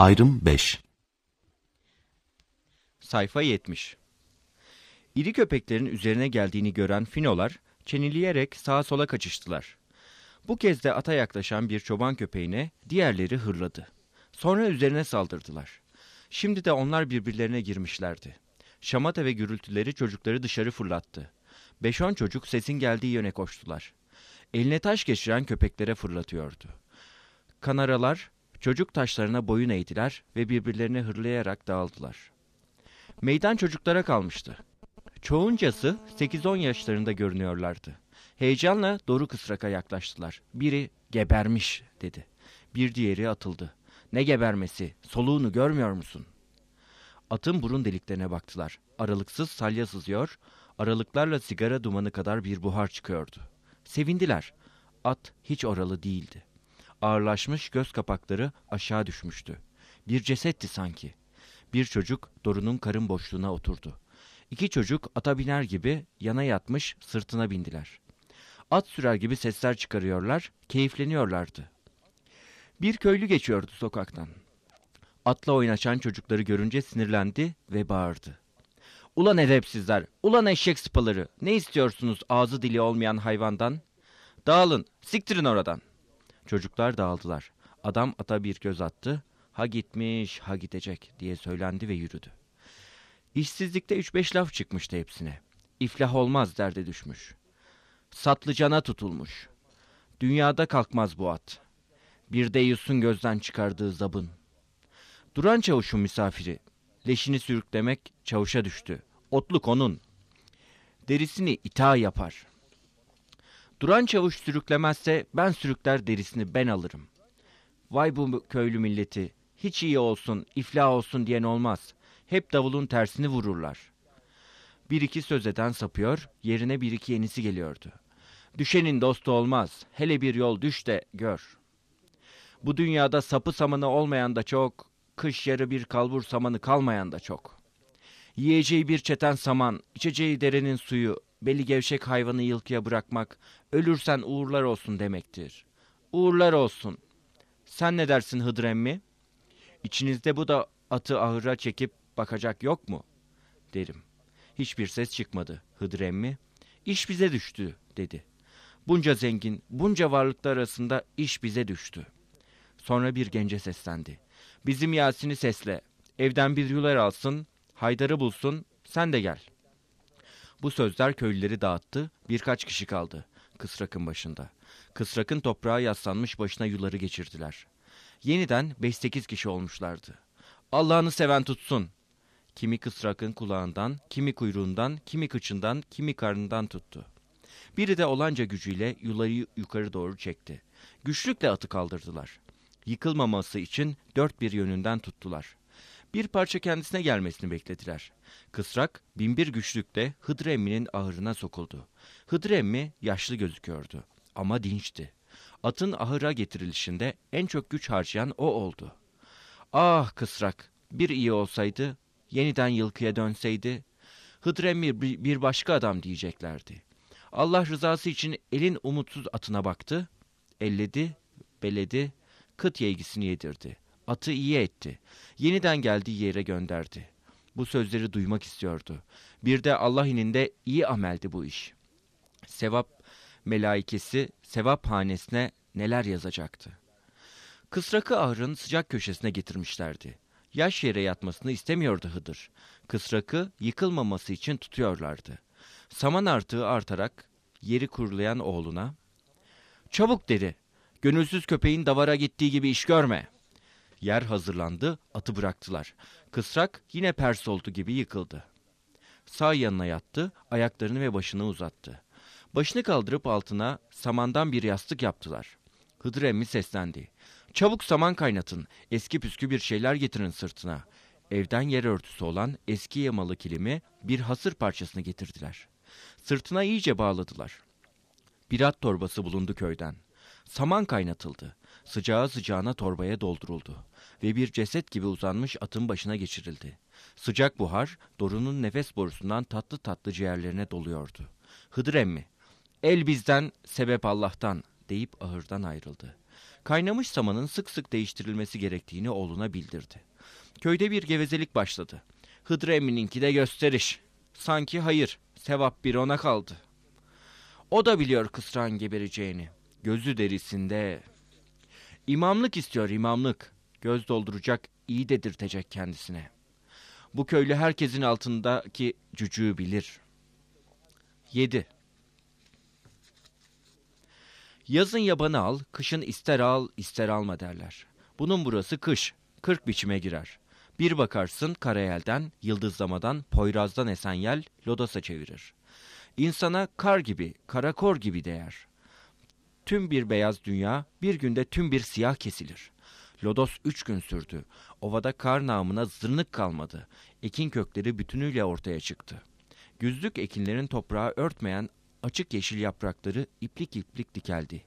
Ayrım 5. Sayfa 70. İri köpeklerin üzerine geldiğini gören finolar çenileyerek sağa sola kaçıştılar. Bu kez de ata yaklaşan bir çoban köpeğine diğerleri hırladı. Sonra üzerine saldırdılar. Şimdi de onlar birbirlerine girmişlerdi. Şamata ve gürültüleri çocukları dışarı fırlattı. 5-10 çocuk sesin geldiği yöne koştular. Eline taş geçiren köpeklere fırlatıyordu. Kanaralar çocuk taşlarına boyun eğdiler ve birbirlerine hırlayarak dağıldılar. Meydan çocuklara kalmıştı. Çoğuncası 8-10 yaşlarında görünüyorlardı. Heyecanla Doru Kısrak'a yaklaştılar. Biri "Gebermiş" dedi. Bir diğeri atıldı. "Ne gebermesi? Soluğunu görmüyor musun?" Atın burun deliklerine baktılar. Aralıksız salya sızıyor, aralıklarla sigara dumanı kadar bir buhar çıkıyordu. Sevindiler. At hiç oralı değildi. Ağırlaşmış göz kapakları aşağı düşmüştü. Bir cesetti sanki. Bir çocuk Doru'nun karın boşluğuna oturdu. 2 çocuk ata biner gibi yana yatmış sırtına bindiler. At sürer gibi sesler çıkarıyorlar, keyifleniyorlardı. Bir köylü geçiyordu sokaktan. Atla oynaşan çocukları görünce sinirlendi ve bağırdı. "Ulan edepsizler, ulan eşek sıpaları, ne istiyorsunuz ağzı dili olmayan hayvandan? Dağılın, siktirin oradan." Çocuklar dağıldılar. Adam ata bir göz attı. "Ha gitmiş, ha gidecek" diye söylendi ve yürüdü. İşsizlikte 3-5 laf çıkmıştı hepsine. İflah olmaz derde düşmüş. Satlıcana tutulmuş. Dünyada kalkmaz bu at. Bir deyyusun gözden çıkardığı zabın. Duran çavuşun misafiri. Leşini sürüklemek çavuşa düştü. Otluk onun. Derisini ita yapar. Duran çavuş sürüklemezse ben sürükler derisini ben alırım. Vay bu köylü milleti. Hiç iyi olsun, iflah olsun diyen olmaz. Hep davulun tersini vururlar. Bir iki söz eden sapıyor, yerine bir iki yenisi geliyordu. Düşenin dostu olmaz, hele bir yol düş de gör. Bu dünyada sapı samanı olmayan da çok, kış yarı bir kalbur samanı kalmayan da çok. Yiyeceği bir çeten saman, içeceği derenin suyu, beli gevşek hayvanı yılkıya bırakmak, ölürsen uğurlar olsun demektir. Uğurlar olsun. Sen ne dersin Hıdır emmi? İçinizde bu da atı ahıra çekip bakacak yok mu? Derim. Hiçbir ses çıkmadı Hıdır emmi. İş bize düştü dedi. Bunca zengin, bunca varlıklı arasında iş bize düştü. Sonra bir gence seslendi. Bizim Yasin'i sesle. Evden bir yular alsın, Haydar'ı bulsun, sen de gel. Bu sözler köylüleri dağıttı, birkaç kişi kaldı Kısrak'ın başında. Kısrak'ın toprağa yaslanmış başına yuları geçirdiler. Yeniden 5-8 kişi olmuşlardı. Allah'ını seven tutsun. Kimi Kısrak'ın kulağından, kimi kuyruğundan, kimi kıçından, kimi karnından tuttu. Biri de olanca gücüyle yuları yukarı doğru çekti. Güçlükle atı kaldırdılar. Yıkılmaması için dört bir yönünden tuttular. Bir parça kendisine gelmesini beklediler. Kısrak binbir güçlükle Hıdır emminin ahırına sokuldu. Hıdır emmi yaşlı gözüküyordu ama dinçti. Atın ahıra getirilişinde en çok güç harcayan o oldu. Ah Kısrak, bir iyi olsaydı, yeniden yılkıya dönseydi, Hıdır emmi bir başka adam diyeceklerdi. Allah rızası için elin umutsuz atına baktı, elledi, beledi, kıt yeğgisini yedirdi. Atı iyi etti. Yeniden geldiği yere gönderdi. Bu sözleri duymak istiyordu. Bir de Allah ininde iyi ameldi bu iş. Sevap melaikesi sevap hanesine neler yazacaktı. Kısrak'ı ahırın sıcak köşesine getirmişlerdi. Yaş yere yatmasını istemiyordu Hıdır. Kısrak'ı yıkılmaması için tutuyorlardı. Saman artığı artarak yeri kurulayan oğluna, "Çabuk" dedi, "gönülsüz köpeğin davara gittiği gibi iş görme." Yer hazırlandı, atı bıraktılar. Kısrak yine pers oldu gibi yıkıldı. Sağ yanına yattı, ayaklarını ve başını uzattı. Başını kaldırıp altına samandan bir yastık yaptılar. Hıdır emmi seslendi. "Çabuk saman kaynatın, eski püskü bir şeyler getirin sırtına." Evden yer örtüsü olan eski yamalı kilimi bir hasır parçasını getirdiler. Sırtına iyice bağladılar. Bir at torbası bulundu köyden. Saman kaynatıldı. Sıcağı sıcağına torbaya dolduruldu ve bir ceset gibi uzanmış atın başına geçirildi. Sıcak buhar Doru'nun nefes borusundan tatlı tatlı ciğerlerine doluyordu. Hıdır emmi, "El bizden, sebep Allah'tan" deyip ahırdan ayrıldı. Kaynamış samanın sık sık değiştirilmesi gerektiğini oğluna bildirdi. Köyde bir gevezelik başladı. Hıdır emmininki de gösteriş. Sanki hayır, sevap bir ona kaldı. O da biliyor kısrağın gebereceğini. Gözü derisinde. İmamlık istiyor, imamlık. Göz dolduracak, iyi dedirtecek kendisine. Bu köylü herkesin altındaki cücüğü bilir. 7. Yazın yabanı al, kışın ister al, ister alma derler. Bunun burası kış, 40 biçime girer. Bir bakarsın karayelden, yıldızlamadan, poyrazdan esen yel lodasa çevirir. İnsana kar gibi, karakor gibi değer. Tüm bir beyaz dünya, bir günde tüm bir siyah kesilir. Lodos 3 gün sürdü. Ovada kar namına zırnık kalmadı. Ekin kökleri bütünüyle ortaya çıktı. Güzlük ekinlerin toprağı örtmeyen açık yeşil yaprakları iplik iplik dikeldi.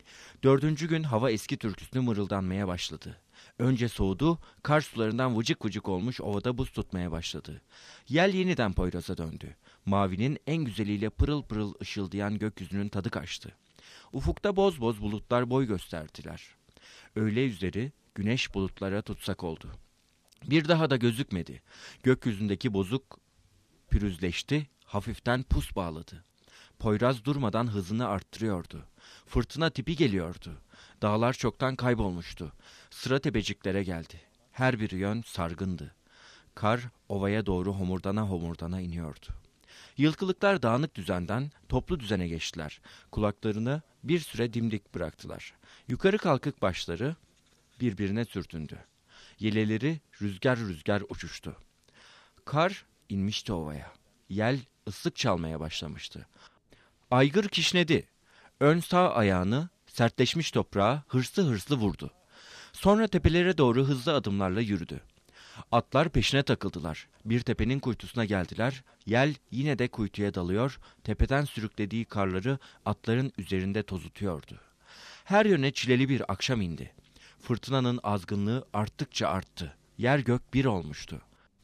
4. gün hava eski türküsünü mırıldanmaya başladı. Önce soğudu, kar sularından vıcık vıcık olmuş ovada buz tutmaya başladı. Yel yeniden Poyraz'a döndü. Mavinin en güzeliyle pırıl pırıl ışıldayan gökyüzünün tadı kaçtı. Ufukta boz boz bulutlar boy gösterdiler. Öğle üzeri güneş bulutlara tutsak oldu. Bir daha da gözükmedi. Gökyüzündeki bozuk pürüzleşti, hafiften pus bağladı. Poyraz durmadan hızını arttırıyordu. Fırtına tipi geliyordu. Dağlar çoktan kaybolmuştu. Sıra tepeciklere geldi. Her bir yön sargındı. Kar ovaya doğru homurdana homurdana iniyordu. Yılkılıklar dağınık düzenden toplu düzene geçtiler. Kulaklarını bir süre dimdik bıraktılar. Yukarı kalkık başları birbirine sürtündü. Yeleleri rüzgar rüzgar uçuştu. Kar inmişti ovaya. Yel ıslık çalmaya başlamıştı. Aygır kişnedi. Ön sağ ayağını sertleşmiş toprağa hırslı hırslı vurdu. Sonra tepelere doğru hızlı adımlarla yürüdü. Atlar peşine takıldılar. Bir tepenin kuytusuna geldiler. Yel yine de kuytuya dalıyor, tepeden sürüklediği karları atların üzerinde tozutuyordu. Her yöne çileli bir akşam indi. Fırtınanın azgınlığı arttıkça arttı. Yer gök bir olmuştu.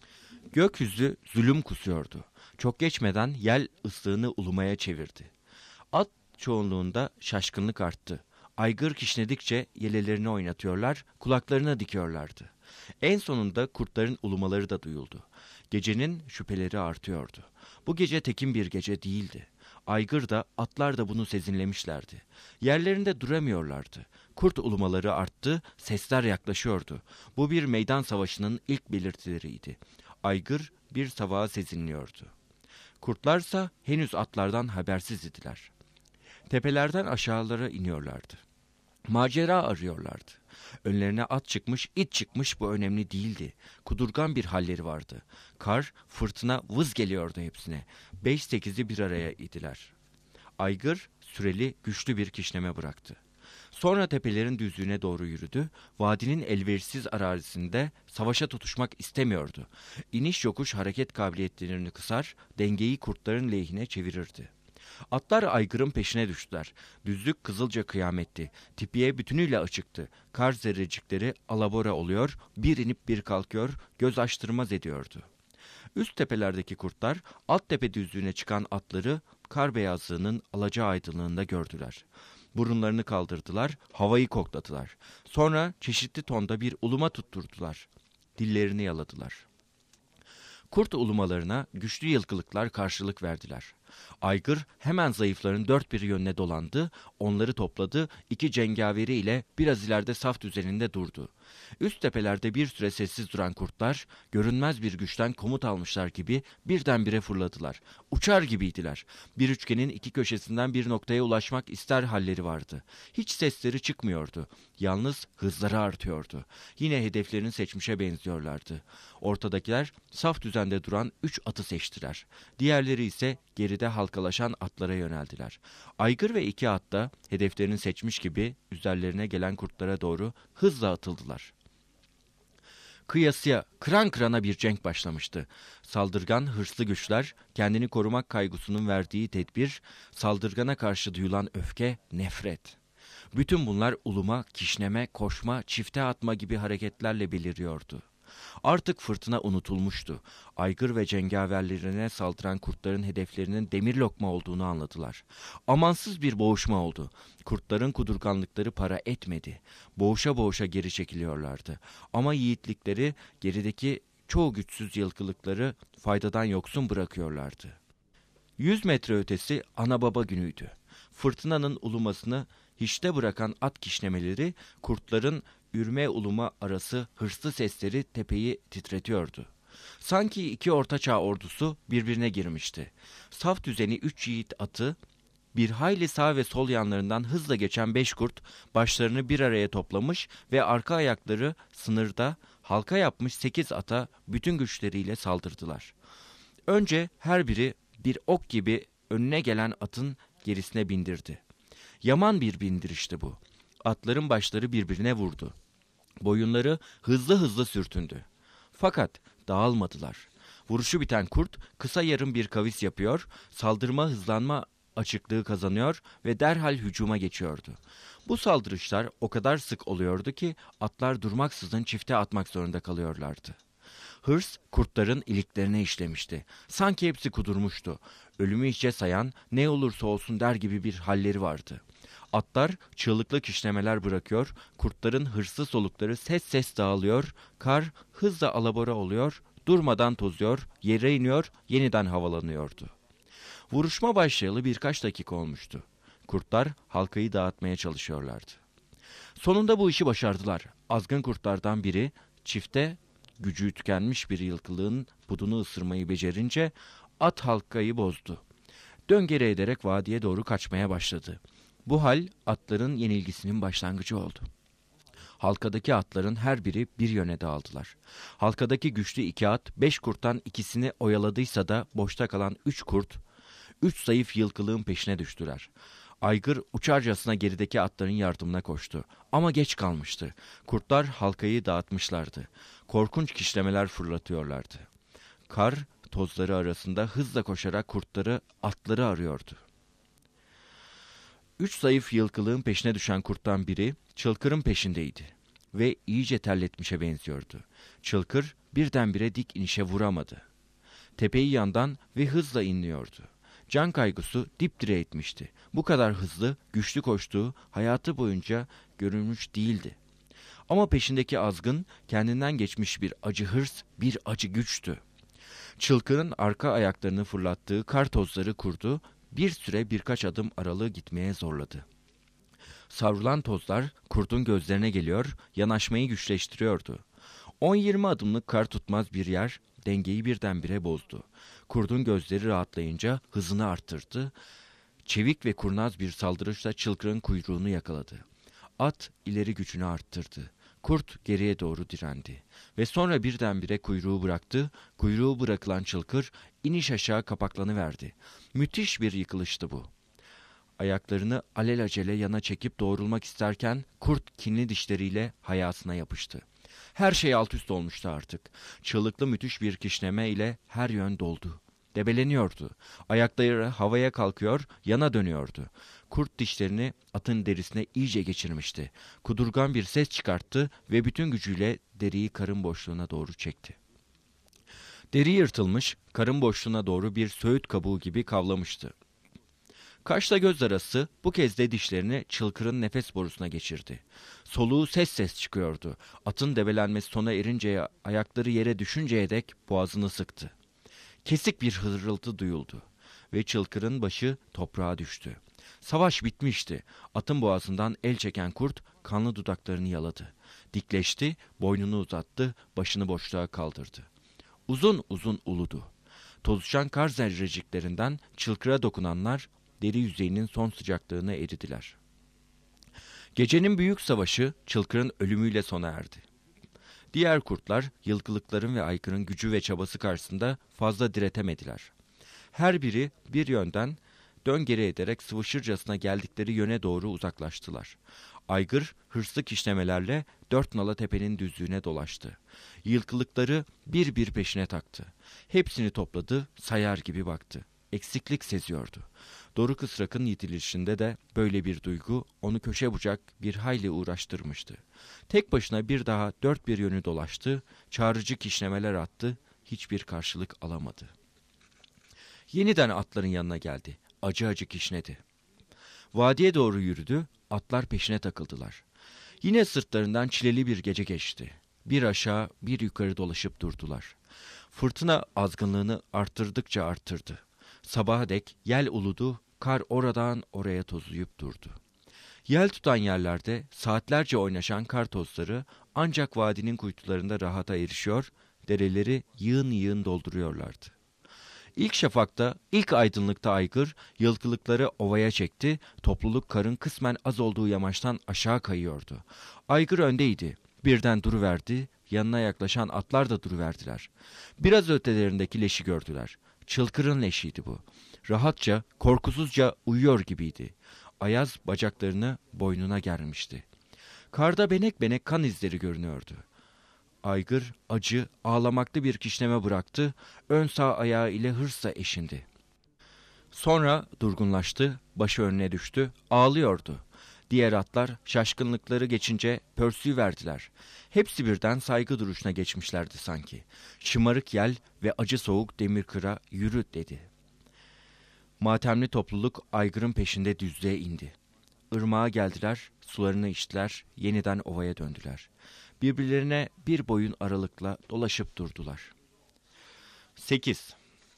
Gökyüzü zulüm kusuyordu. Çok geçmeden yel ıslığını ulumaya çevirdi. At çoğunluğunda şaşkınlık arttı. Aygır kişnedikçe yelelerini oynatıyorlar, kulaklarına dikiyorlardı. En sonunda kurtların ulumaları da duyuldu. Gecenin şüpheleri artıyordu. Bu gece tekin bir gece değildi. Aygır da atlar da bunu sezinlemişlerdi. Yerlerinde duramıyorlardı. Kurt ulumaları arttı, sesler yaklaşıyordu. Bu bir meydan savaşının ilk belirtileriydi. Aygır bir savağa sezinliyordu. Kurtlarsa henüz atlardan habersiz idiler. Tepelerden aşağılara iniyorlardı. Macera arıyorlardı. Önlerine at çıkmış, it çıkmış bu önemli değildi. Kudurgan bir halleri vardı. Kar, fırtına vız geliyordu hepsine. 5-8'i bir araya idiler. Aygır süreli güçlü bir kişneme bıraktı. Sonra tepelerin düzlüğüne doğru yürüdü. Vadinin elverişsiz arazisinde savaşa tutuşmak istemiyordu. İniş yokuş hareket kabiliyetlerini kısar, dengeyi kurtların lehine çevirirdi. Atlar aygırın peşine düştüler. Düzlük kızılca kıyametti. Tipiye bütünüyle açıktı. Kar zerrecikleri alabora oluyor, bir inip bir kalkıyor, göz açtırmaz ediyordu. Üst tepelerdeki kurtlar alt tepe düzlüğüne çıkan atları kar beyazlığının alaca aydınlığında gördüler. Burunlarını kaldırdılar, havayı kokladılar. Sonra çeşitli tonda bir uluma tutturdular. Dillerini yaladılar. Kurt ulumalarına güçlü yılkılıklar karşılık verdiler. Aygır hemen zayıfların dört bir yönüne dolandı, onları topladı, 2 cengaveri ile biraz ileride saf üzerinde durdu. Üst tepelerde bir süre sessiz duran kurtlar, görünmez bir güçten komut almışlar gibi birdenbire fırladılar. Uçar gibiydiler. Bir üçgenin 2 köşesinden bir noktaya ulaşmak ister halleri vardı. Hiç sesleri çıkmıyordu. Yalnız hızları artıyordu. Yine hedeflerini seçmişe benziyorlardı. Ortadakiler saf düzende duran 3 atı seçtiler. Diğerleri ise geride halkalaşan atlara yöneldiler. Aygır ve 2 at da hedeflerini seçmiş gibi üzerlerine gelen kurtlara doğru hızla atıldılar. Kıyasıya, kıran kırana bir cenk başlamıştı. Saldırgan, hırslı güçler, kendini korumak kaygısunun verdiği tedbir, saldırgana karşı duyulan öfke, nefret. Bütün bunlar uluma, kişneme, koşma, çifte atma gibi hareketlerle beliriyordu. Artık fırtına unutulmuştu. Aygır ve cengaverlerine saldıran kurtların hedeflerinin demir lokma olduğunu anladılar. Amansız bir boğuşma oldu. Kurtların kudurganlıkları para etmedi. Boğuşa boğuşa geri çekiliyorlardı. Ama yiğitlikleri gerideki çoğu güçsüz yılkılıkları faydadan yoksun bırakıyorlardı. 100 metre ötesi ana baba günüydü. Fırtınanın ulumasını hiçte bırakan at kişnemeleri, kurtların ürme uluma arası hırslı sesleri tepeyi titretiyordu. Sanki iki ortaçağ ordusu birbirine girmişti. Saf düzeni 3 yiğit atı, bir hayli sağ ve sol yanlarından hızla geçen 5 kurt başlarını bir araya toplamış ve arka ayakları sınırda halka yapmış 8 ata bütün güçleriyle saldırdılar. Önce her biri bir ok gibi önüne gelen atın gerisine bindirdi. Yaman bir bindirişti bu. Atların başları birbirine vurdu. Boyunları hızlı hızlı sürtündü. Fakat dağılmadılar. Vuruşu biten kurt kısa yarım bir kavis yapıyor, saldırma hızlanma açıklığı kazanıyor ve derhal hücuma geçiyordu. Bu saldırışlar o kadar sık oluyordu ki atlar durmaksızın çifte atmak zorunda kalıyorlardı. Hırs kurtların iliklerine işlemişti. Sanki hepsi kudurmuştu. Ölümü hiçe sayan, ne olursa olsun der gibi bir halleri vardı. Atlar çığlıklı kişnemeler bırakıyor, kurtların hırslı solukları ses ses dağılıyor, kar hızla alabora oluyor, durmadan tozuyor, yere iniyor, yeniden havalanıyordu. Vuruşma başlayalı birkaç dakika olmuştu. Kurtlar halkayı dağıtmaya çalışıyorlardı. Sonunda bu işi başardılar. Azgın kurtlardan biri çifte gücü tükenmiş bir yılkılığın budunu ısırmayı becerince at halkayı bozdu. Döngere ederek vadiye doğru kaçmaya başladı. Bu hal atların yenilgisinin başlangıcı oldu. Halkadaki atların her biri bir yöne dağıldılar. Halkadaki güçlü 2 at 5 kurttan ikisini oyaladıysa da boşta kalan 3 kurt 3 zayıf yılkılığın peşine düştüler. Aygır uçarcasına gerideki atların yardımına koştu. Ama geç kalmıştı. Kurtlar halkayı dağıtmışlardı. Korkunç kişlemeler fırlatıyorlardı. Kar tozları arasında hızla koşarak kurtları, atları arıyordu. 3 zayıf yılkılığın peşine düşen kurttan biri Çılkır'ın peşindeydi ve iyice terletmişe benziyordu. Çılkır birdenbire dik inişe vuramadı. Tepeyi yandan ve hızla inliyordu. Can kaygısı dipdire etmişti. Bu kadar hızlı, güçlü koştuğu hayatı boyunca görülmüş değildi. Ama peşindeki azgın, kendinden geçmiş bir acı hırs, bir acı güçtü. Çılkır'ın arka ayaklarını fırlattığı kar tozları kurdu, bir süre birkaç adım aralığı gitmeye zorladı. Savrulan tozlar kurdun gözlerine geliyor, yanaşmayı güçleştiriyordu. 10-20 adımlık kar tutmaz bir yer dengeyi birdenbire bozdu. Kurdun gözleri rahatlayınca hızını arttırdı. Çevik ve kurnaz bir saldırışla Çılkır'ın kuyruğunu yakaladı. At ileri gücünü arttırdı. Kurt geriye doğru direndi. Ve sonra birdenbire kuyruğu bıraktı. Kuyruğu bırakılan Çılkır iniş aşağı kapaklanıverdi. Müthiş bir yıkılıştı bu. Ayaklarını alelacele yana çekip doğrulmak isterken kurt kinli dişleriyle hayasına yapıştı. Her şey alt üst olmuştu artık. Çığlıklı müthiş bir kişneme ile her yön doldu. Debeleniyordu. Ayakları havaya kalkıyor, yana dönüyordu. Kurt dişlerini atın derisine iyice geçirmişti. Kudurgan bir ses çıkarttı ve bütün gücüyle deriyi karın boşluğuna doğru çekti. Deri yırtılmış, karın boşluğuna doğru bir söğüt kabuğu gibi kavlamıştı. Kaşla göz arası bu kez de dişlerini Çılkır'ın nefes borusuna geçirdi. Soluğu ses ses çıkıyordu. Atın debelenmesi sona erinceye, ayakları yere düşünceye dek boğazını sıktı. Kesik bir hırıltı duyuldu ve Çılkır'ın başı toprağa düştü. Savaş bitmişti. Atın boğazından el çeken kurt kanlı dudaklarını yaladı. Dikleşti, boynunu uzattı, başını boşluğa kaldırdı. Uzun uzun uludu. Tozuşan kar zerreciklerinden Çılkır'a dokunanlar deri yüzeyinin son sıcaklığına eridiler. Gecenin büyük savaşı Çılkır'ın ölümüyle sona erdi. Diğer kurtlar yılkılıkların ve aykırın gücü ve çabası karşısında fazla diretemediler. Her biri bir yönden dön geri ederek sıvışırcasına geldikleri yöne doğru uzaklaştılar. Aygır hırslı kişnemelerle 4 nala tepenin düzlüğüne dolaştı. Yılkılıkları bir bir peşine taktı. Hepsini topladı, sayar gibi baktı. eksiklik seziyordu. Doruk Israk'ın yitilişinde de böyle bir duygu onu köşe bucak bir hayli uğraştırmıştı. Tek başına bir daha dört bir yönü dolaştı, çağrıcı kişnemeler attı, hiçbir karşılık alamadı. Yeniden atların yanına geldi, acı acı kişnedi. Vadiye doğru yürüdü, atlar peşine takıldılar. Yine sırtlarından çileli bir gece geçti. Bir aşağı bir yukarı dolaşıp durdular. Fırtına azgınlığını arttırdıkça arttırdı. Sabaha dek yel uludu, kar oradan oraya tozlayıp durdu. Yel tutan yerlerde saatlerce oynaşan kar tozları ancak vadinin kuytularında rahata erişiyor, dereleri yığın yığın dolduruyorlardı. İlk şafakta, ilk aydınlıkta aygır, yılkılıkları ovaya çekti, topluluk karın kısmen az olduğu yamaçtan aşağı kayıyordu. Aygır öndeydi, birden duruverdi, yanına yaklaşan atlar da duruverdiler. Biraz ötelerindeki leşi gördüler. Çılkır'ın leşiydi bu. Rahatça, korkusuzca uyuyor gibiydi. Ayaz bacaklarını boynuna germişti. Karda benek benek kan izleri görünüyordu. Aygır, acı, ağlamaklı bir kişneme bıraktı, ön sağ ayağı ile hırsla eşindi. Sonra durgunlaştı, başı önüne düştü, ağlıyordu. Diğer atlar şaşkınlıkları geçince pörsüyüverdiler. Hepsi birden saygı duruşuna geçmişlerdi sanki. Şımarık yel ve acı soğuk demir kıra yürü dedi. Matemli topluluk aygırın peşinde düzlüğe indi. Irmağa geldiler, sularını içtiler, yeniden ovaya döndüler. Birbirlerine bir boyun aralıkla dolaşıp durdular. 8.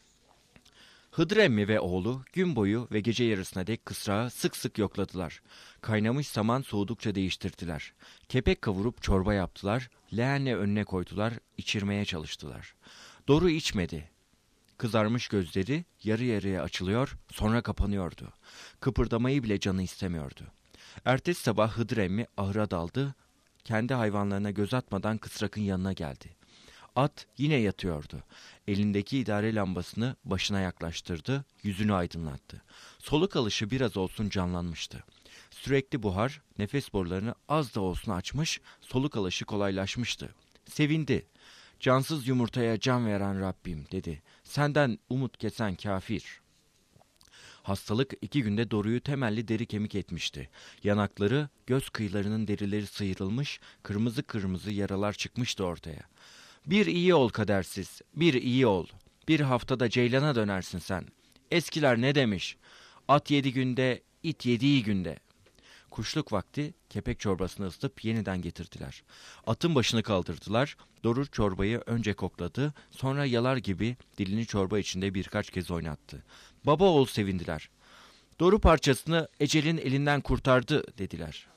Hıdır emmi ve oğlu gün boyu ve gece yarısına dek kısrağı sık sık yokladılar. Kaynamış saman soğudukça değiştirdiler. Kepek kavurup çorba yaptılar, leğenle önüne koydular, içirmeye çalıştılar. Doru içmedi. Kızarmış gözleri yarı yarıya açılıyor, sonra kapanıyordu. Kıpırdamayı bile canı istemiyordu. Ertesi sabah Hıdır emmi ahıra daldı, kendi hayvanlarına göz atmadan kısrakın yanına geldi. At yine yatıyordu. Elindeki idare lambasını başına yaklaştırdı, yüzünü aydınlattı. Soluk alışı biraz olsun canlanmıştı. Sürekli buhar, nefes borularını az da olsun açmış, soluk alışı kolaylaşmıştı. Sevindi. Cansız yumurtaya can veren Rabbim dedi. Senden umut kesen kafir. Hastalık 2 günde Doru'yu temelli deri kemik etmişti. Yanakları, göz kıyılarının derileri sıyrılmış, kırmızı kırmızı yaralar çıkmıştı ortaya. Bir iyi ol kadersiz, bir iyi ol. Bir haftada ceylana dönersin sen. Eskiler ne demiş? At 7 günde, it 7 günde. Kuşluk vakti kepek çorbasını ısıtıp yeniden getirdiler. Atın başını kaldırdılar. Doru çorbayı önce kokladı, sonra yalar gibi dilini çorba içinde birkaç kez oynattı. Baba oğul sevindiler. Doru parçasını ecelin elinden kurtardı dediler.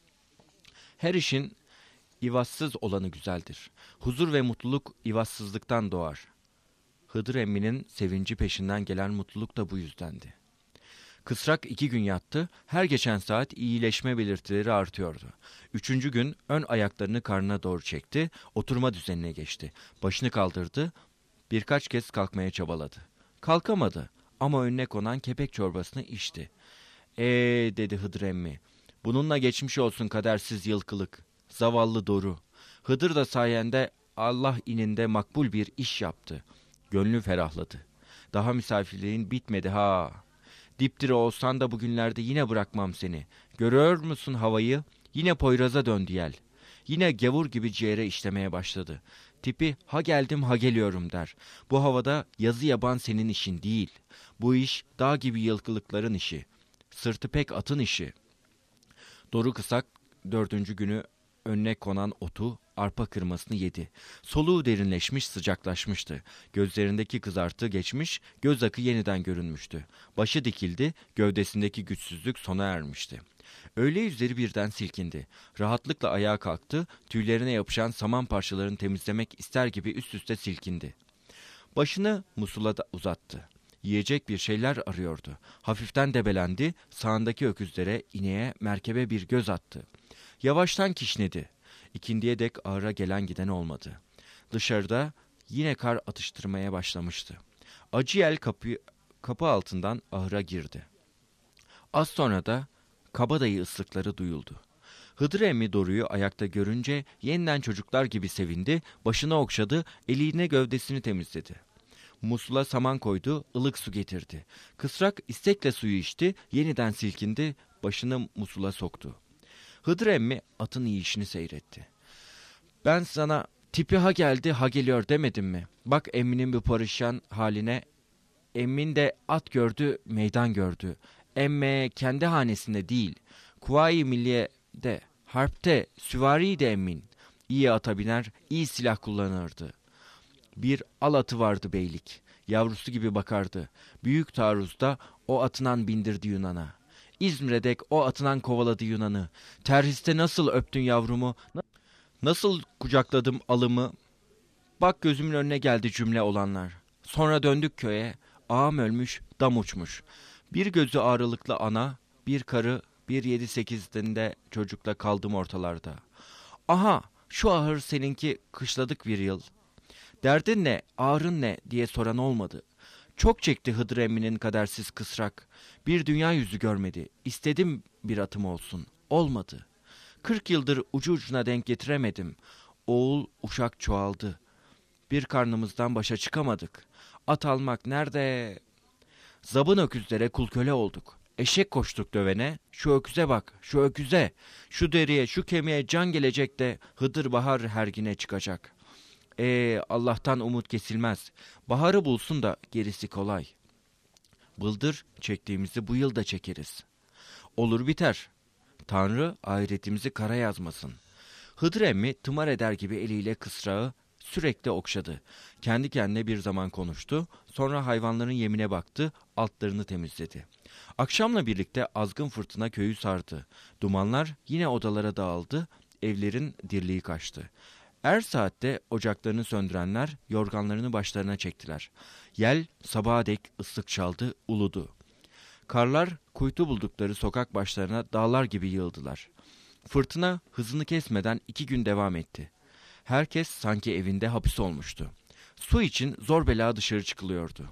Her işin İvazsız olanı güzeldir. Huzur ve mutluluk ivazsızlıktan doğar. Hıdır emminin sevinci peşinden gelen mutluluk da bu yüzdendi. Kısrak 2 gün yattı, her geçen saat iyileşme belirtileri artıyordu. 3. gün ön ayaklarını karnına doğru çekti, oturma düzenine geçti. Başını kaldırdı, birkaç kez kalkmaya çabaladı. Kalkamadı ama önüne konan kepek çorbasını içti. Dedi Hıdır emmi, bununla geçmiş olsun kadersiz yılkılık. Zavallı Doru. Hıdır da sayende Allah ininde makbul bir iş yaptı. Gönlü ferahladı. Daha misafirliğin bitmedi ha. Dipdiri olsan da bugünlerde yine bırakmam seni. Görüyor musun havayı? Yine Poyraz'a döndü yel. Yine gavur gibi ciğere işlemeye başladı. Tipi ha geldim ha geliyorum der. Bu havada yazı yaban senin işin değil. Bu iş dağ gibi yılkılıkların işi. Sırtı pek atın işi. Doru kısak 4. günü önüne konan otu, arpa kırmasını yedi. Soluğu derinleşmiş, sıcaklaşmıştı. Gözlerindeki kızartı geçmiş, göz akı yeniden görünmüştü. Başı dikildi, gövdesindeki güçsüzlük sona ermişti. Öğle yüzleri birden silkindi. Rahatlıkla ayağa kalktı, tüylerine yapışan saman parçalarını temizlemek ister gibi üst üste silkindi. Başını musula da uzattı. Yiyecek bir şeyler arıyordu. Hafiften debelendi, sağındaki öküzlere, ineğe, merkebe bir göz attı. Yavaştan kişnedi. İkindiye dek ahıra gelen giden olmadı. Dışarıda yine kar atıştırmaya başlamıştı. Acıyel kapı altından ahıra girdi. Az sonra da kabadayı ıslıkları duyuldu. Hıdır emmi Doru'yu ayakta görünce yeniden çocuklar gibi sevindi, başını okşadı, eliyle gövdesini temizledi. Musluğa saman koydu, ılık su getirdi. Kısrak istekle suyu içti, yeniden silkindi, başını musluğa soktu. Hıdır emmi atın yiyişini seyretti. Ben sana tipi ha geldi ha geliyor demedim mi? Bak emminin bu parışan haline. Emmin de at gördü, meydan gördü. Emme kendi hanesinde değil. Kuvayi Milliye'de, harpte, süvariydi emmin. İyi ata biner, iyi silah kullanırdı. Bir al atı vardı beylik. Yavrusu gibi bakardı. Büyük taarruzda o atından bindirdi Yunan'a. İzmir'e dek o atından kovaladı Yunan'ı. Terhiste nasıl öptün yavrumu, nasıl kucakladım alımı. Bak gözümün önüne geldi cümle olanlar. Sonra döndük köye, ağam ölmüş, dam uçmuş. Bir gözü ağrılıklı ana, bir karı, bir 7-8'inde çocukla kaldım ortalarda. Aha, şu ahır seninki kışladık bir yıl. Derdin ne, ağrın ne diye soran olmadı. Çok çekti Hıdır emminin kadersiz kısrak. Bir dünya yüzü görmedi. İstedim bir atım olsun. Olmadı. 40 yıldır ucu ucuna denk getiremedim. Oğul uşak çoğaldı. Bir karnımızdan başa çıkamadık. At almak nerede? Zabın öküzlere kul köle olduk. Eşek koştuk dövene. Şu öküze bak, şu öküze. Şu deriye, şu kemiğe can gelecek de Hıdır bahar hergine çıkacak. Allah'tan umut kesilmez. Baharı bulsun da gerisi kolay. Bıldır çektiğimizi bu yıl da çekeriz. Olur biter. Tanrı ahiretimizi kara yazmasın. Hıdır emmi tımar eder gibi eliyle kısrağı sürekli okşadı. Kendi kendine bir zaman konuştu. Sonra hayvanların yemine baktı, altlarını temizledi. Akşamla birlikte azgın fırtına köyü sardı. Dumanlar yine odalara dağıldı. Evlerin dirliği kaçtı. Er saatte ocaklarını söndürenler yorganlarını başlarına çektiler. Yel sabaha dek ıslık çaldı, uludu. Karlar kuytu buldukları sokak başlarına dağlar gibi yığıldılar. Fırtına hızını kesmeden 2 gün devam etti. Herkes sanki evinde hapis olmuştu. Su için zor bela dışarı çıkılıyordu.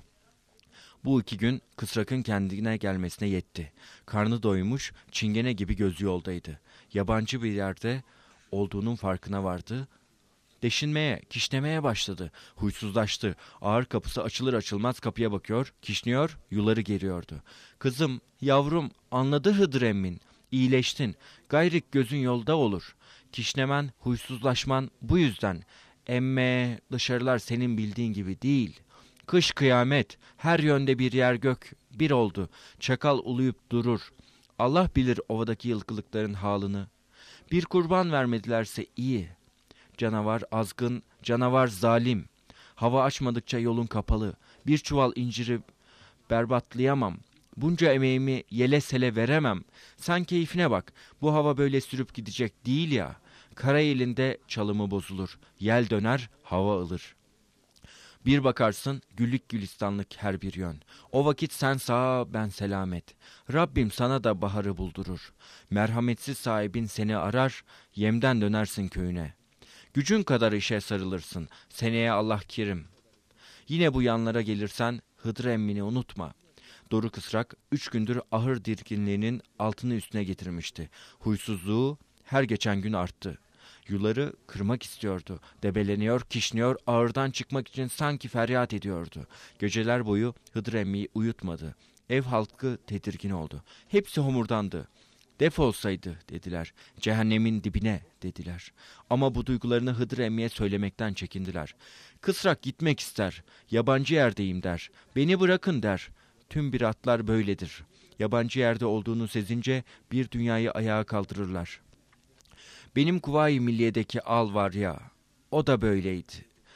Bu 2 gün kısrakın kendine gelmesine yetti. Karnı doymuş, çingene gibi gözü yoldaydı. Yabancı bir yerde olduğunun farkına vardı. Deşinmeye, kişnemeye başladı. Huysuzlaştı. Ağır kapısı açılır açılmaz kapıya bakıyor, kişniyor, yuları geriyordu. Kızım, yavrum, anladı Hıdır emmin. İyileştin. Gayrık gözün yolda olur. Kişnemen, huysuzlaşman bu yüzden. Emme dışarılar senin bildiğin gibi değil. Kış kıyamet, her yönde bir yer gök, bir oldu. Çakal uluyup durur. Allah bilir ovadaki yılkılıkların halını. Bir kurban vermedilerse iyi. Canavar azgın, canavar zalim. Hava açmadıkça yolun kapalı. Bir çuval inciri berbatlayamam. Bunca emeğimi yele sele veremem. Sen keyfine bak. Bu hava böyle sürüp gidecek değil ya. Kara elinde çalımı bozulur. Yel döner, hava ılır. Bir bakarsın güllük gülistanlık her bir yön. O vakit sen sağ ben selamet. Rabbim sana da baharı buldurur. Merhametsiz sahibin seni arar, yemden dönersin köyüne. Gücün kadar işe sarılırsın. Seneye Allah kerim. Yine bu yanlara gelirsen Hıdır emmini unutma. Doru kısrak 3 gündür ahır dirginliğinin altını üstüne getirmişti. Huysuzluğu her geçen gün arttı. Yuları kırmak istiyordu. Debeleniyor, kişniyor, ağırdan çıkmak için sanki feryat ediyordu. Geceler boyu Hıdır emmiyi uyutmadı. Ev halkı tedirgin oldu. Hepsi homurdandı. Defolsaydı dediler. Cehennemin dibine dediler. Ama bu duygularını Hıdır emmiye söylemekten çekindiler. Kısrak gitmek ister. Yabancı yerdeyim der. Beni bırakın der. Tüm bir atlar böyledir. Yabancı yerde olduğunu sezince bir dünyayı ayağa kaldırırlar. Benim Kuvayi Milliye'deki al var ya, o da böyleydi.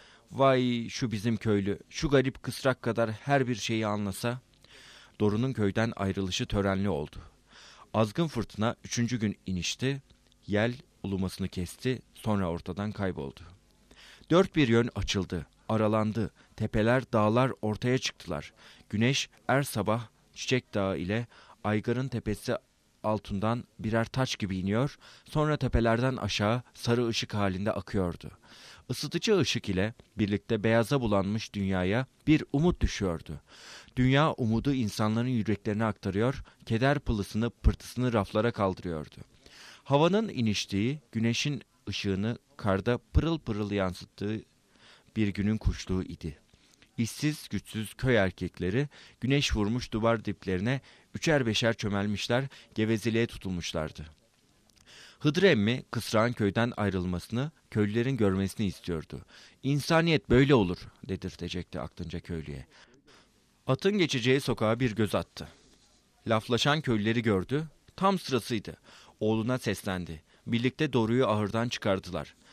Vay şu bizim köylü, şu garip kısrak kadar her bir şeyi anlasa. Doru'nun köyden ayrılışı törenli oldu. Azgın fırtına 3. gün inişti, yel ulumasını kesti, sonra ortadan kayboldu. 4 bir yön açıldı, aralandı, tepeler, dağlar ortaya çıktılar. Güneş er sabah Çiçek Dağı ile Aygar'ın tepesi altından birer taç gibi iniyor, sonra tepelerden aşağı sarı ışık halinde akıyordu. Isıtıcı ışık ile birlikte beyaza bulanmış dünyaya bir umut düşüyordu. Dünya umudu insanların yüreklerine aktarıyor, keder pılısını pırtısını raflara kaldırıyordu. Havanın iniştiği, güneşin ışığını karda pırıl pırıl yansıttığı bir günün kuşluğu idi. İşsiz güçsüz köy erkekleri güneş vurmuş duvar diplerine üçer beşer çömelmişler, gevezeliğe tutulmuşlardı. Hıdır emmi kısrağın köyden ayrılmasını, köylülerin görmesini istiyordu. "İnsaniyet böyle olur," dedirtecekti aklınca köylüye. Atın geçeceği sokağa bir göz attı. Laflaşan köylüleri gördü. Tam sırasıydı. Oğluna seslendi. Birlikte Doru'yu ahırdan çıkardılar.